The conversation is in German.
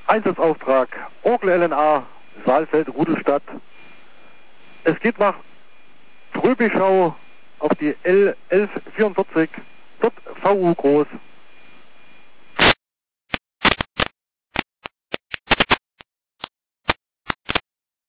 Einsatzauftrag Orgel LNA, Saalfeld-Rudelstadt. Es geht nach Tröbischau auf die L1144, dort VU groß.